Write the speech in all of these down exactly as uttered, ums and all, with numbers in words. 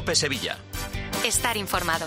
COPE Sevilla. Estar informado.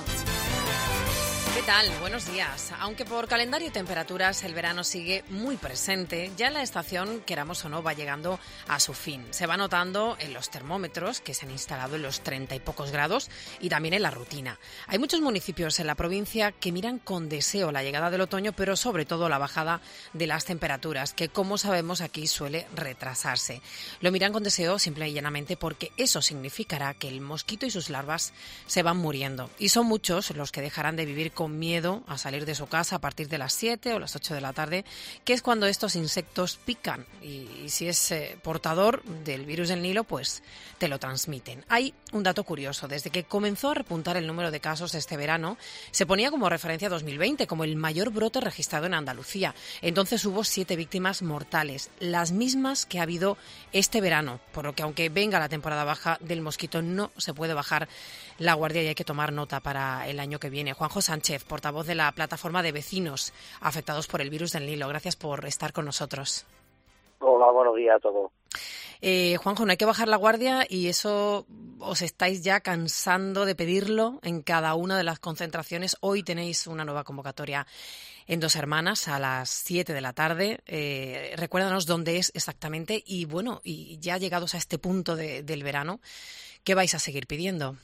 ¿Qué tal? Buenos días. Aunque por calendario y temperaturas el verano sigue muy presente, ya la estación, queramos o no, va llegando a su fin. Se va notando en los termómetros, que se han instalado en los treinta y pocos grados, y también en la rutina. Hay muchos municipios en la provincia que miran con deseo la llegada del otoño, pero sobre todo la bajada de las temperaturas, que como sabemos aquí suele retrasarse. Lo miran con deseo simple y llanamente porque eso significará que el mosquito y sus larvas se van muriendo. Y son muchos los que dejarán de vivir con miedo a salir de su casa a partir de las siete o las ocho de la tarde, que es cuando estos insectos pican y, y si es eh, portador del virus del Nilo, pues te lo transmiten. Hay un dato curioso: desde que comenzó a repuntar el número de casos este verano, se ponía como referencia dos mil veinte como el mayor brote registrado en Andalucía. Entonces hubo siete víctimas mortales, las mismas que ha habido este verano, por lo que aunque venga la temporada baja del mosquito, no se puede bajar la guardia y hay que tomar nota para el año que viene. Juanjo Sánchez, portavoz de la plataforma de vecinos afectados por el virus del Nilo, gracias por estar con nosotros. Hola, buenos días a todos. Eh, Juanjo, no hay que bajar la guardia y eso os estáis ya cansando de pedirlo en cada una de las concentraciones. Hoy tenéis una nueva convocatoria en Dos Hermanas a las siete de la tarde. Eh, recuérdanos dónde es exactamente y bueno, y ya llegados a este punto de, del verano, ¿qué vais a seguir pidiendo?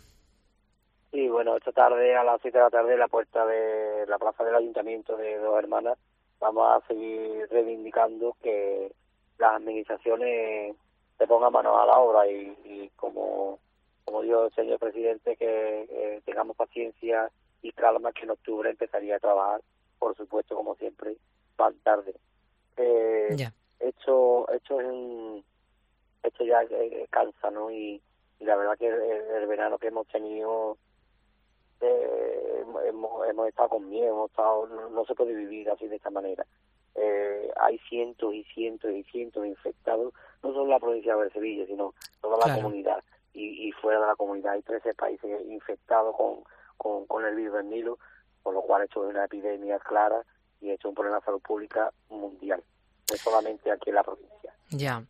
Sí, bueno, esta tarde a las siete de la tarde en la puerta de la plaza del Ayuntamiento de Dos Hermanas vamos a seguir reivindicando que las administraciones se pongan manos a la obra y, y como como dijo el señor presidente, que eh, tengamos paciencia y calma, que en octubre empezaría a trabajar, por supuesto, como siempre, más tarde. Eh, yeah. Hecho, hecho, es un, hecho ya eh, cansa, ¿no? Y, y la verdad que el, el verano que hemos tenido, eh, hemos, hemos estado con miedo, hemos estado, no, no se puede vivir así de esta manera. Eh, hay cientos y cientos y cientos de infectados, no solo en la provincia de Sevilla, sino toda la claro. comunidad. Y, y fuera de la comunidad hay trece países infectados con, con, con el virus del Nilo, por lo cual esto es una epidemia clara y esto es un problema de salud pública mundial, no solamente aquí en la provincia. Ya.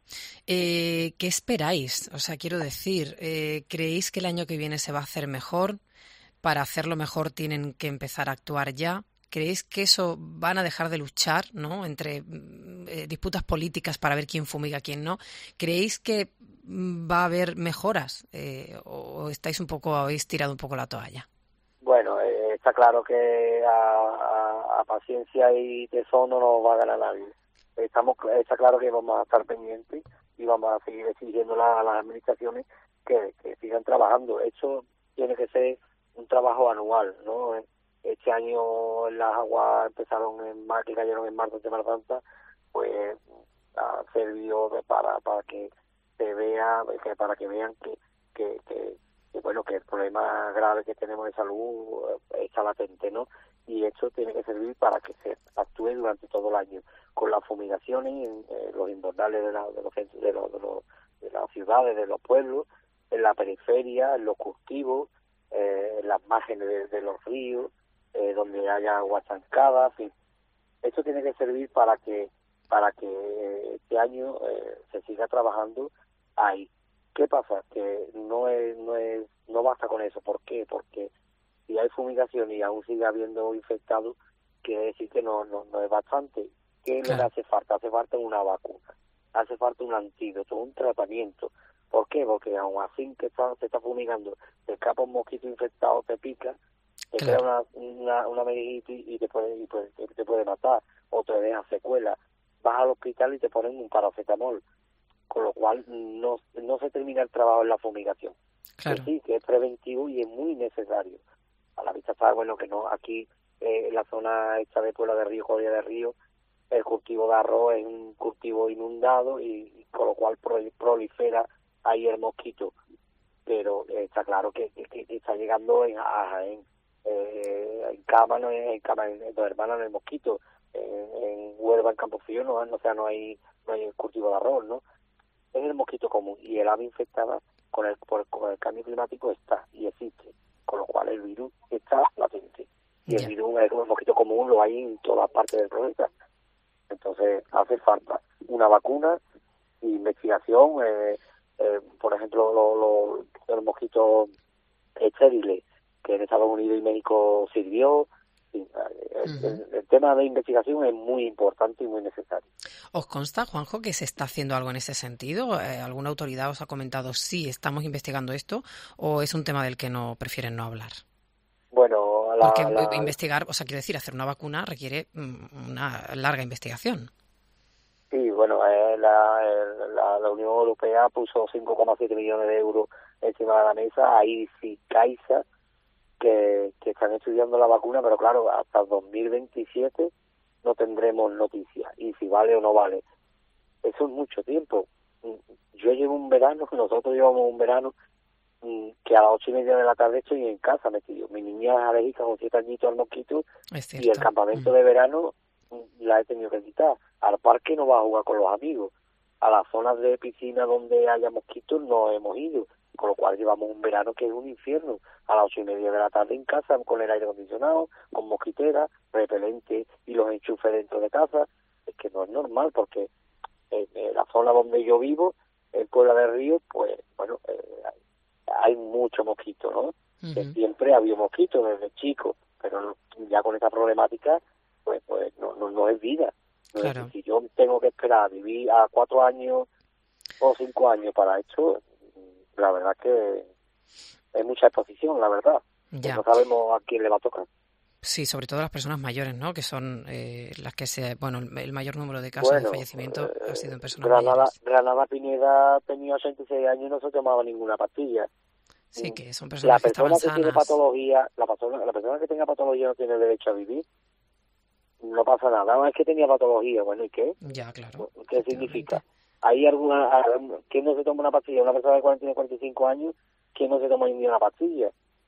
Eh, ¿Qué esperáis? O sea, quiero decir, eh, ¿creéis que el año que viene se va a hacer mejor? Para hacerlo mejor tienen que empezar a actuar ya. ¿Creéis que eso van a dejar de luchar, ¿no? Entre eh, disputas políticas para ver quién fumiga a quién no? ¿Creéis que va a haber mejoras eh, o estáis un poco, habéis tirado un poco la toalla? Bueno, eh, está claro que a, a, a paciencia y tesón no nos va a ganar nadie. Estamos, está claro que vamos a estar pendientes y vamos a seguir exigiendo a las administraciones que, que sigan trabajando. Eso tiene que ser un trabajo anual, ¿no? Este año las aguas empezaron en mar, que cayeron en marzo de Semana Santa, pues ha servido de, para para que se vea, que para que vean que, que, que, que bueno que el problema grave que tenemos de salud está latente, ¿no? Y esto tiene que servir para que se actúe durante todo el año con las fumigaciones en eh, los invernales de, la, de los centros de, los, de, los, de las ciudades, de los pueblos, en la periferia, en los cultivos, eh, en las márgenes de, de los ríos, eh, donde haya agua estancada, en fin. Esto tiene que servir para que para que este año eh, se siga trabajando ahí. ¿Qué pasa? Que no es no es no basta con eso. ¿Por qué? Porque si hay fumigación y aún sigue habiendo infectados, quiere decir que no no, no es bastante. ¿Qué claro. le hace falta? Hace falta una vacuna, hace falta un antídoto, un tratamiento. ¿Por qué? Porque aún así que está, se está fumigando, te escapa un mosquito infectado, te pica, te claro. crea una, una, una meningitis y te puede, y puede, te puede matar, o te deja secuelas. Vas al hospital y te ponen un paracetamol, con lo cual no, no se termina el trabajo en la fumigación. Claro. Que sí, que es preventivo y es muy necesario. A la vista está, bueno, que no aquí eh, en la zona esta de Puebla de Río, Coria de Río, el cultivo de arroz es un cultivo inundado y, y con lo cual prolifera ahí el mosquito. Pero eh, está claro que, que, que está llegando en Jaén, eh, en Cama, no en Cama, en Dos Hermanas, en el mosquito. En, en Huelva, en Campofrío, no, o sea, no hay no hay cultivo de arroz, ¿no? Es el mosquito común y el ave infectada con el, por, con el cambio climático está y existe, con lo cual el virus está latente y el virus, el, el mosquito común lo hay en todas partes del planeta. Entonces hace falta una vacuna, investigación, eh, eh, por ejemplo, lo, lo, el mosquito estériles, que en Estados Unidos y México sirvió. El, uh-huh. el, el tema de investigación es muy importante y muy necesario. ¿Os consta, Juanjo, que se está haciendo algo en ese sentido? Eh, ¿Alguna autoridad os ha comentado sí, estamos investigando esto, o es un tema del que no prefieren no hablar? Bueno, la, Porque la... investigar, o sea, quiero decir, hacer una vacuna requiere una larga investigación. Sí, bueno, eh, la, la, la Unión Europea puso cinco coma siete millones de euros encima de la mesa, ahí sí Caixa, que, que están estudiando la vacuna, pero claro, hasta dos mil veintisiete no tendremos noticias, y si vale o no vale. Eso es mucho tiempo. Yo llevo un verano, nosotros llevamos un verano que a las ocho y media de la tarde estoy en casa metido. Mi niña es alérgica con siete añitos al mosquito, y el campamento mm. de verano la he tenido que quitar. Al parque no va a jugar con los amigos. A las zonas de piscina donde haya mosquitos no hemos ido. Con lo cual llevamos un verano que es un infierno. A las ocho y media de la tarde en casa, con el aire acondicionado, con mosquitera, repelente y los enchufes dentro de casa. Es que no es normal, porque en, en la zona donde yo vivo, en Puebla del Río, pues, bueno, eh, hay mucho mosquito, ¿no? Uh-huh. Siempre ha habido mosquitos desde chico, pero ya con esta problemática, pues, pues no, no, no es vida. No claro. es, si yo tengo que esperar a vivir a cuatro años o cinco años para esto, la verdad que es mucha exposición, la verdad. Ya. No sabemos a quién le va a tocar. Sí, sobre todo las personas mayores, ¿no? Que son eh, las que se... Bueno, el mayor número de casos bueno, de fallecimiento eh, ha sido en personas Granada, mayores. Granada Pineda tenía ochenta y seis años y no se tomaba ninguna pastilla. Sí, que son personas la que persona estaban que sanas. Tiene patología, la persona, la persona que tenga patología no tiene derecho a vivir. No pasa nada. No es que tenía patología, bueno, ¿y qué? Ya, claro. ¿Qué significa? ¿Hay alguna... ¿Quién no se toma una pastilla? Una persona de cuarenta y cuarenta y cinco años, ¿quién no se toma ni una pastilla?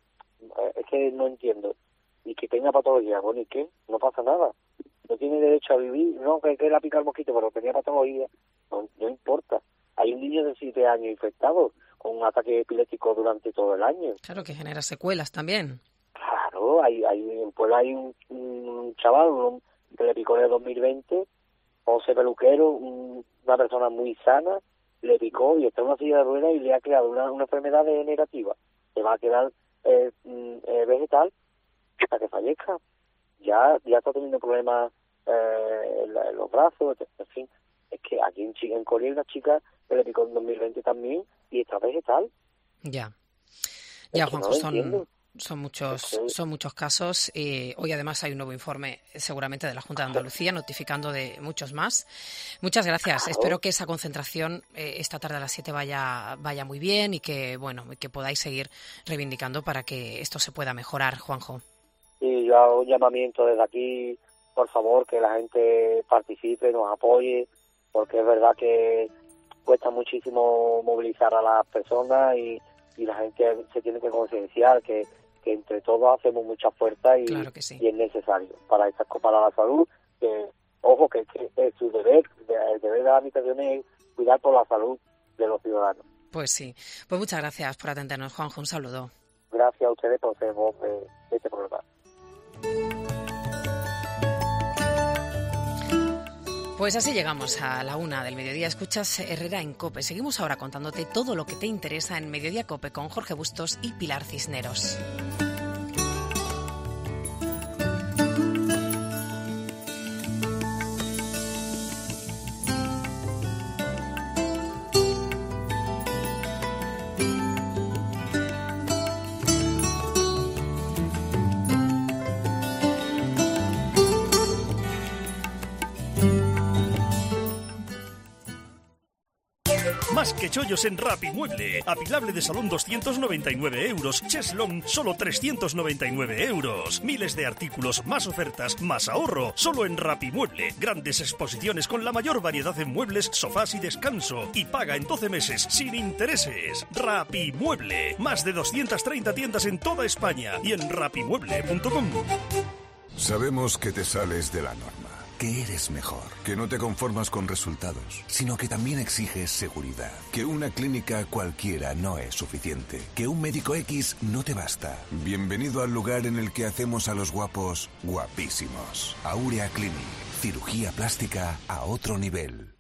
Es que no entiendo. Y que tenga patología, bueno, ¿y qué? No pasa nada. No tiene derecho a vivir. No, que, que la pica el mosquito, pero tenía patología. No, no importa. Hay un niño de siete años infectado con un ataque epiléptico durante todo el año. Claro, que genera secuelas también. Claro, hay, hay, en Puebla hay un, un chaval un, que le picó en el dos mil veinte, José Peluquero, un, una persona muy sana, le picó y está en una silla de ruedas y le ha creado una, una enfermedad degenerativa. Se va a quedar eh, eh, vegetal hasta que fallezca. Ya ya está teniendo problemas eh, en, la, en los brazos, en fin. Es que aquí en, en Corea hay una chica que le picó en dos mil veinte también y está vegetal. Ya. Ya, Juanjo, no son... Son muchos, son muchos casos. Eh, hoy además hay un nuevo informe seguramente de la Junta de Andalucía notificando de muchos más. Muchas gracias. Claro. Espero que esa concentración eh, esta tarde a las siete vaya vaya muy bien y que bueno que podáis seguir reivindicando para que esto se pueda mejorar, Juanjo. Sí, yo hago un llamamiento desde aquí, por favor, que la gente participe, nos apoye, porque es verdad que cuesta muchísimo movilizar a las personas y, y la gente se tiene que concienciar que que entre todos hacemos mucha fuerza y, claro que sí. y es necesario para esta, para la salud, que ojo que, que es su deber, el deber de la administración es cuidar por la salud de los ciudadanos. Pues sí, pues muchas gracias por atendernos, Juanjo, un saludo. Gracias a ustedes por ser voz de, de este programa. Pues así llegamos a la una del mediodía. Escuchas Herrera en COPE. Seguimos ahora contándote todo lo que te interesa en Mediodía COPE con Jorge Bustos y Pilar Cisneros. Más que chollos en Rapimueble. Apilable de salón doscientos noventa y nueve euros. Cheslong solo trescientos noventa y nueve euros. Miles de artículos, más ofertas, más ahorro. Solo en Rapimueble. Grandes exposiciones con la mayor variedad en muebles, sofás y descanso. Y paga en doce meses sin intereses. Rapimueble. Más de doscientas treinta tiendas en toda España y en rapimueble punto com. Sabemos que te sales de la norma, que eres mejor, que no te conformas con resultados, sino que también exiges seguridad, que una clínica cualquiera no es suficiente, que un médico X no te basta. Bienvenido al lugar en el que hacemos a los guapos guapísimos. Aurea Clinic, cirugía plástica a otro nivel.